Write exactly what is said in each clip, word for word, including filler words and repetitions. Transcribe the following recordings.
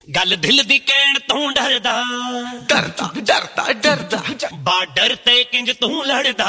गल दिल दी कहण तू डरदा डरदा डरदा डरदा बार्डर ते किंज तू लड़दा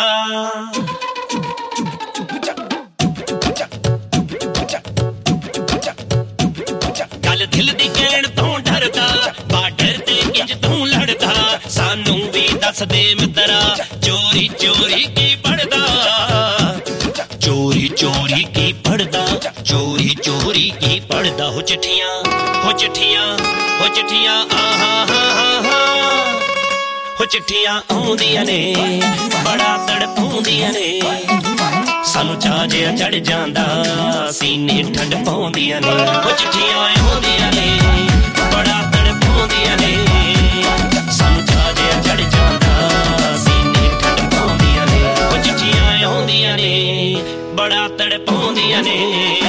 गल दिल दी कहण तू डरदा बार्डर ते किंज तू लड़दा सानू भी दस दे मित्रा चोरी चोरी की पढ़दा चोरी चोरी की पढ़दा चोरी चोरी की पढ़दा हो चिट्ठियां हो चिट्ठियां हो चिट्ठियां आहा हा हा हा हो चिट्ठियां आउंदियां ने बड़ा तड़पाउंदियां ने सानू चाह जिहा चढ़ जांदा सीने ठंड पाउंदियां ने हो चिट्ठियां आउंदियां ने बड़ा तड़पाउंदियां ने सानू चाह जिहा चढ़ जांदा सीने ठंड पाउंदियां ने हो चिट्ठियां आउंदियां ने बड़ा तड़पाउंदियां ने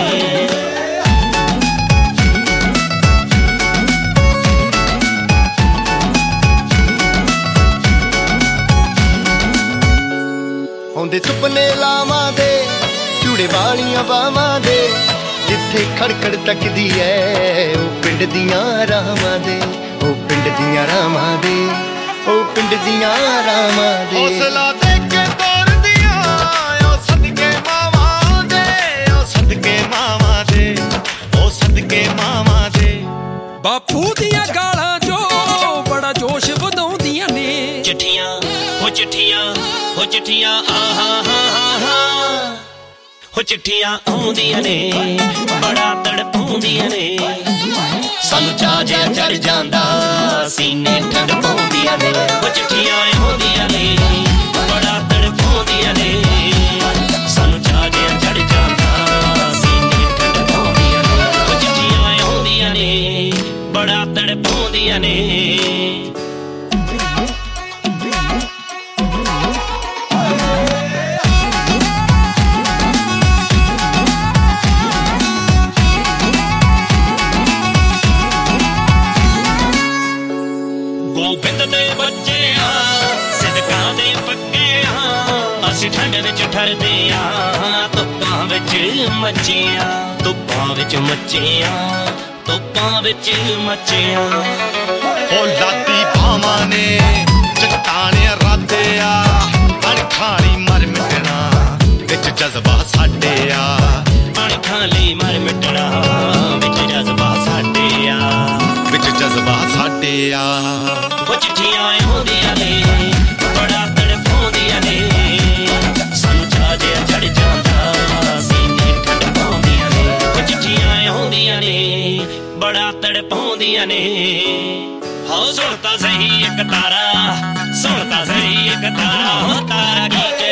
आउंदे सुपने लावां दे चूड़े वालियां बावां दे जिथे खड़खड़ तकदी ऐ ओ पिंड दियां रावां दे ओ पिंड दियां रावां दे ओ पिंड दियां रावां दे हौसला दे के तोरदियां ओ सदके मावां दे ओ सदके मावां दे ओ सदके मावां दे बापू दियां गालां जो बड़ा जोश वधाउंदियां ने चिट्ठियां हो चिट्ठियां हो चिट्ठियां आहा हा हा हा हो चिट्ठियां आउंदियां ने बड़ा तड़पाउंदियां ने सानू चाह जिहा चढ़ जांदा सीने ठंड पाउंदियां ने हो चिट्ठियां आउंदियां ने बड़ा तड़पाउंदियां ने सानू चाह जिहा चढ़ जांदा सीने ठंड पाउंदियां ने हो चिट्ठियां आउंदियां ने बड़ा तड़पाउंदियां ने गोबिंद दे बच्चे सिदकां दे पक्के असीं ठंड विच ठरदे धुप्पां विच मच्चियां धुप्पां विच मच्चियां धुप्पां विच मच्चियां ओ लाती भावां ने चट्टाने राधे आ अणखाली मर मिटना विच जज्बा साडे आ अणखाली मर मिटना विच जज्बा साडे आ विच जज्बा साडे आ वो चिट्ठियां आउंदियां ने बड़ा तड़पाउंदियां ने सानू चाह जिहा चढ़ जांदा सीने ठंड पाउंदियां ने वो चिट्ठियां आउंदियां ने बड़ा तड़पाउंदियां ने हो सुणता सही एक तारा सुणता सही एक तारा हो तारा की